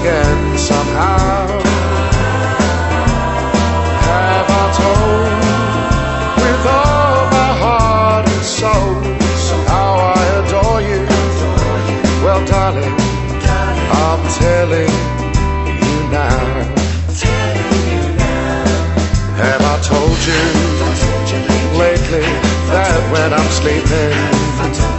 again somehow. Have I told with all my heart and soul how I adore you? Well, darling, I'm telling you now. Have I told you lately that when I'm sleeping